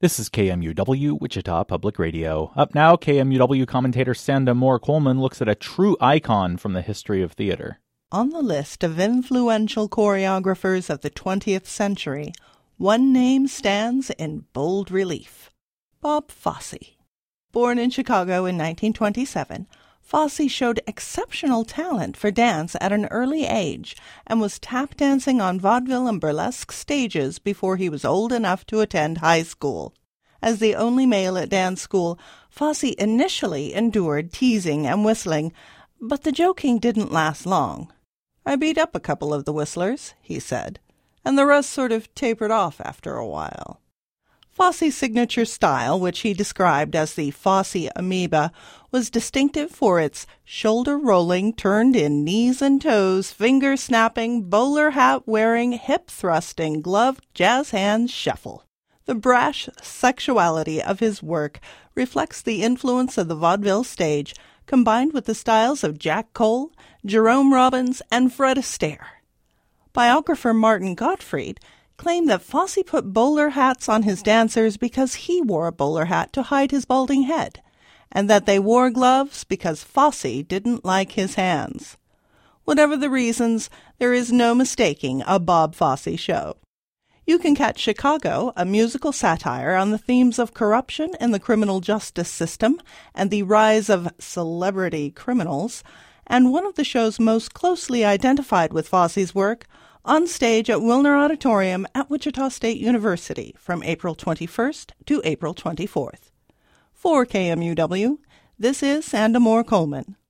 This is KMUW, Wichita Public Radio. Up now, KMUW commentator Sanda Moore Coleman looks at a true icon from the history of theater. On the list of influential choreographers of the 20th century, one name stands in bold relief: Bob Fosse. Born in Chicago in 1927, Fosse showed exceptional talent for dance at an early age and was tap dancing on vaudeville and burlesque stages before he was old enough to attend high school. As the only male at dance school, Fosse initially endured teasing and whistling, but the joking didn't last long. "I beat up a couple of the whistlers," he said, "and the rest sort of tapered off after a while." Fosse's signature style, which he described as the Fosse amoeba, was distinctive for its shoulder-rolling, turned-in knees and toes, finger-snapping, bowler hat-wearing, hip-thrusting, gloved jazz hands shuffle. The brash sexuality of his work reflects the influence of the vaudeville stage, combined with the styles of Jack Cole, Jerome Robbins, and Fred Astaire. Biographer Martin Gottfried claimed that Fosse put bowler hats on his dancers because he wore a bowler hat to hide his balding head, and that they wore gloves because Fosse didn't like his hands. Whatever the reasons, there is no mistaking a Bob Fosse show. You can catch Chicago, a musical satire on the themes of corruption in the criminal justice system and the rise of celebrity criminals, and one of the shows most closely identified with Fosse's work, on stage at Wilner Auditorium at Wichita State University from April 21st to April 24th. For KMUW, this is Sanda Moore Coleman.